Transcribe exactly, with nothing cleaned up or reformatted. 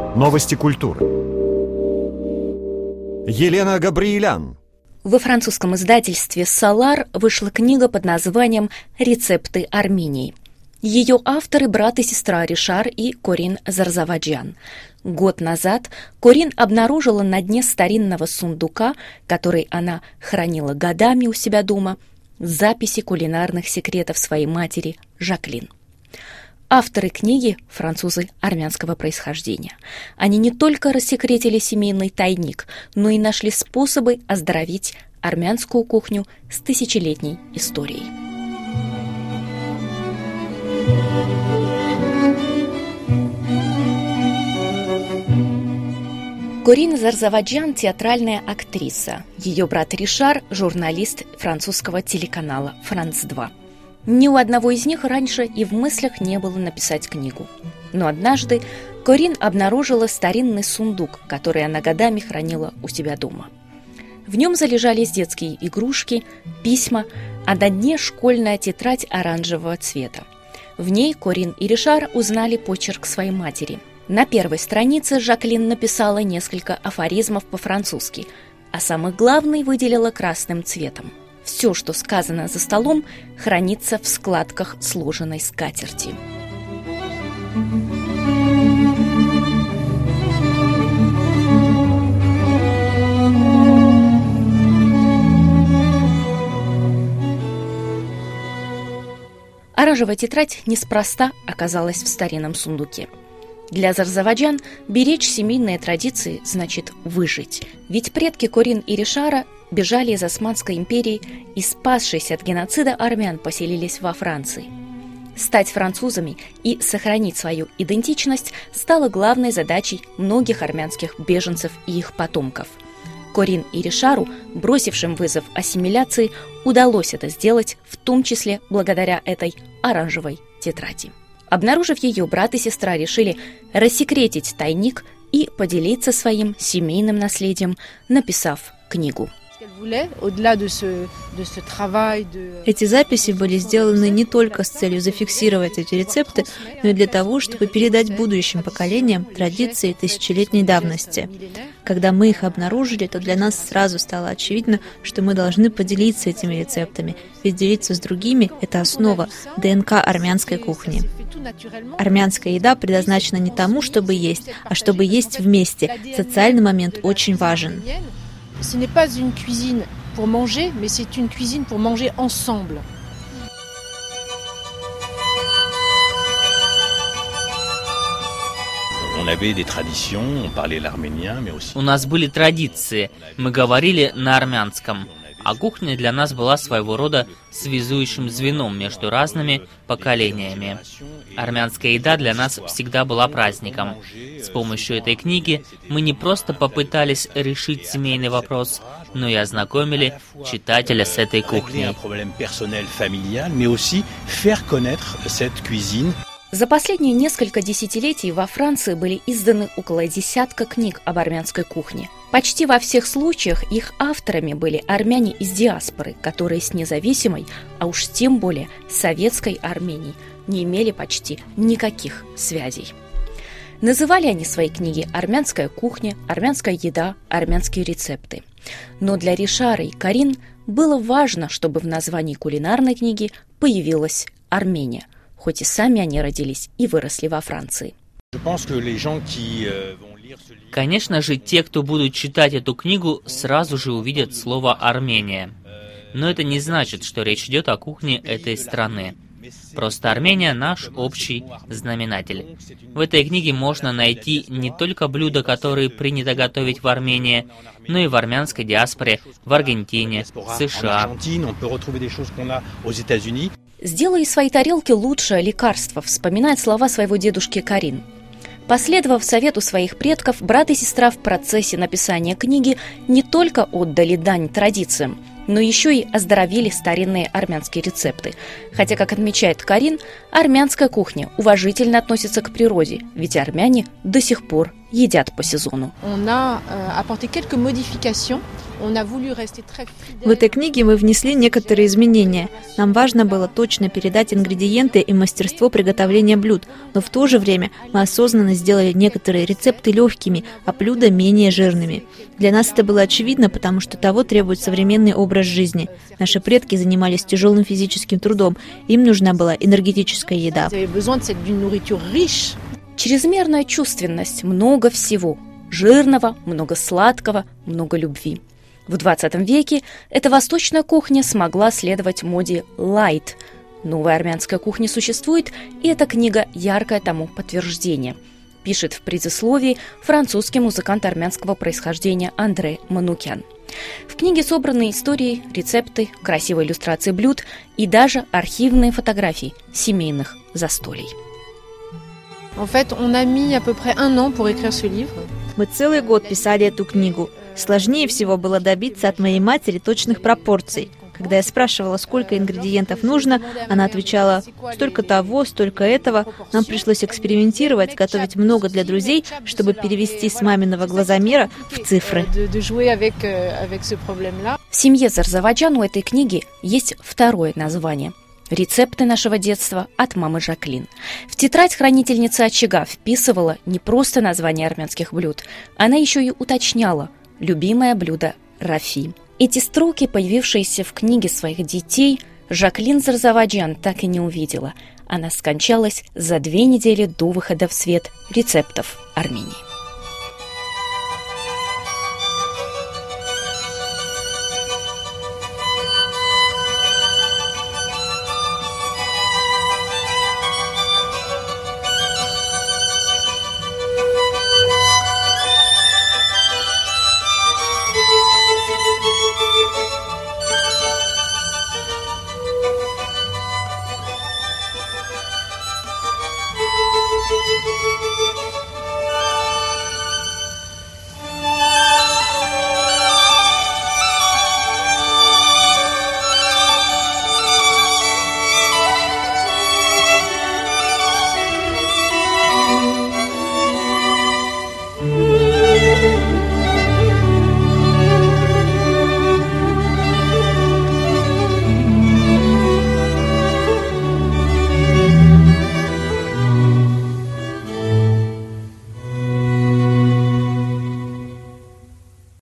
Новости культуры. Елена Габриэлян. Во французском издательстве «Солар» вышла книга под названием «Рецепты Армении». Ее авторы – брат и сестра Ришар и Корин Зарзаваджян. Год назад Корин обнаружила на дне старинного сундука, который она хранила годами у себя дома, записи кулинарных секретов своей матери Жаклин. Авторы книги – французы армянского происхождения. Они не только рассекретили семейный тайник, но и нашли способы оздоровить армянскую кухню с тысячелетней историей. Корин Зарзаваджян – театральная актриса. Ее брат Ришар – журналист французского телеканала «Франс два». Ни у одного из них раньше и в мыслях не было написать книгу. Но однажды Корин обнаружила старинный сундук, который она годами хранила у себя дома. В нем залежались детские игрушки, письма, а на дне школьная тетрадь оранжевого цвета. В ней Корин и Ришар узнали почерк своей матери. На первой странице Жаклин написала несколько афоризмов по-французски, а самый главный выделила красным цветом. Все, что сказано за столом, хранится в складках сложенной скатерти. Оранжевая тетрадь неспроста оказалась в старинном сундуке. Для Зарзаваджян беречь семейные традиции значит выжить. Ведь предки Корин и Ришара бежали из Османской империи и, спасшись от геноцида армян, поселились во Франции. Стать французами и сохранить свою идентичность стало главной задачей многих армянских беженцев и их потомков. Корин и Ришару, бросившим вызов ассимиляции, удалось это сделать, в том числе благодаря этой оранжевой тетради. Обнаружив ее, брат и сестра решили рассекретить тайник и поделиться своим семейным наследием, написав книгу. Эти записи были сделаны не только с целью зафиксировать эти рецепты, но и для того, чтобы передать будущим поколениям традиции тысячелетней давности. Когда мы их обнаружили, то для нас сразу стало очевидно, что мы должны поделиться этими рецептами, ведь делиться с другими – это основа ДНК армянской кухни. Армянская еда предназначена не тому, чтобы есть, а чтобы есть вместе. Социальный момент очень важен. Ce n'est pas une cuisine pour manger, mais c'est une cuisine pour manger ensemble. У нас были традиции, мы говорили на армянском, а кухня для нас была своего рода связующим звеном между разными поколениями. Армянская еда для нас всегда была праздником. С помощью этой книги мы не просто попытались решить семейный вопрос, но и ознакомили читателя с этой кухней. За последние несколько десятилетий во Франции были изданы около десятка книг об армянской кухне. Почти во всех случаях их авторами были армяне из диаспоры, которые с независимой, а уж тем более советской Арменией, не имели почти никаких связей. Называли они свои книги «Армянская кухня», «Армянская еда», «Армянские рецепты». Но для Ришара и Корин было важно, чтобы в названии кулинарной книги появилась Армения, хоть и сами они родились и выросли во Франции. Конечно же, те, кто будут читать эту книгу, сразу же увидят слово «Армения». Но это не значит, что речь идет о кухне этой страны. Просто Армения – наш общий знаменатель. В этой книге можно найти не только блюда, которые принято готовить в Армении, но и в армянской диаспоре, в Аргентине, США. «Сделай из своей тарелки лучшее лекарство», вспоминает слова своего дедушки Корин. Последовав совету своих предков, брат и сестра в процессе написания книги не только отдали дань традициям, но еще и оздоровили старинные армянские рецепты. Хотя, как отмечает Корин, армянская кухня уважительно относится к природе, ведь армяне до сих пор едят по сезону. On a apporté quelques modifications В этой книге мы внесли некоторые изменения. Нам важно было точно передать ингредиенты и мастерство приготовления блюд, но в то же время мы осознанно сделали некоторые рецепты легкими, а блюда менее жирными. Для нас это было очевидно, потому что того требует современный образ жизни. Наши предки занимались тяжелым физическим трудом, им нужна была энергетическая еда. Чрезмерная чувственность, много всего. Жирного, много сладкого, много любви. В двадцатом веке эта восточная кухня смогла следовать моде «лайт». Новая армянская кухня существует, и эта книга – яркое тому подтверждение, пишет в предисловии французский музыкант армянского происхождения Андре Манукян. В книге собраны истории, рецепты, красивые иллюстрации блюд и даже архивные фотографии семейных застолий. En fait, on a mis à peu près un an pour écrire ce livre. Мы целый год писали эту книгу. Сложнее всего было добиться от моей матери точных пропорций. Когда я спрашивала, сколько ингредиентов нужно, она отвечала: столько того, столько этого. Нам пришлось экспериментировать, готовить много для друзей, чтобы перевести с маминого глазомера в цифры. В семье Зарзаваджан у этой книги есть второе название – «Рецепты нашего детства» от мамы Жаклин. В тетрадь хранительница очага вписывала не просто название армянских блюд, она еще и уточняла любимое блюдо Рафи. Эти строки, появившиеся в книге своих детей, Жаклин Зарзаваджан так и не увидела. Она скончалась за две недели до выхода в свет рецептов Армении. Thank you.